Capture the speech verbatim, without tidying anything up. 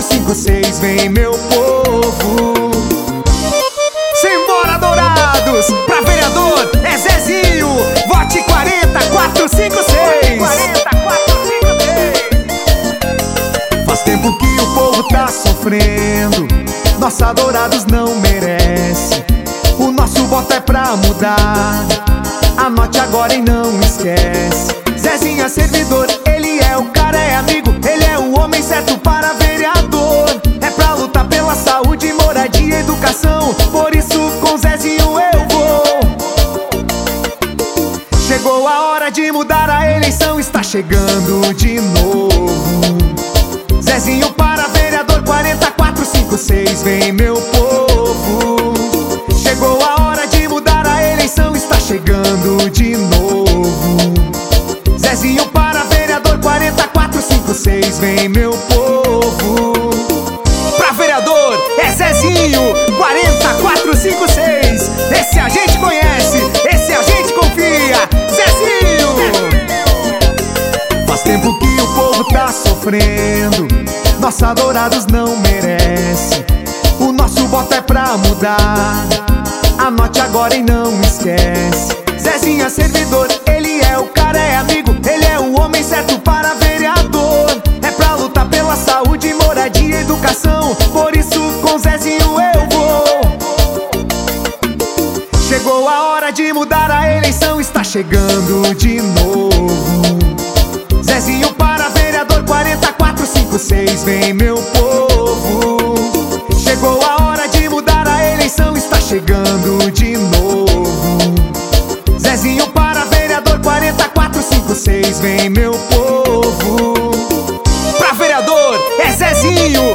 cinco seis, vem meu povo. Simbora, Dourados! Pra vereador é Zezinho. Vote quarenta, quatro, cinco, seis. Faz tempo que o povo tá sofrendo, nossa Dourados não merece. O nosso voto é pra mudar, anote agora e não esquece. Zezinho é servidor, ele é o cara, é amigo, ele é o homem certo para vereador. É pra lutar pela saúde, moradia e educação, por isso com Zezinho eu vou. Chegou a hora de mudar, a eleição está chegando de novo. Zezinho para vereador, quarenta, quatro, cinco, seis, vem meu povo. Chegou a hora de mudar, a eleição está chegando de novo. Zezinho para vereador, quarenta, quatro, cinco, seis, vem meu povo. Pra vereador é Zezinho, quarenta, quatro, cinco, seis. Esse a gente conhece, esse a gente confia. Zezinho! Faz tempo que o povo tá sofrendo, nossa Dourados não merece. O nosso voto é pra mudar, anote agora e não esquece. Zezinho é servidor, ele é o cara, é amigo, ele é o homem certo para vereador. É pra lutar pela saúde, moradia e educação, por isso com Zezinho eu vou. Chegou a hora de mudar, a eleição está chegando de novo. Zezinho para vereador, quarenta, quatro, cinco, seis, vem meu povo. Chegou a hora de mudar, a eleição está chegando de novo. Zezinho para vereador, quarenta, quatro, cinco, seis, vem meu povo. Pra vereador é Zezinho,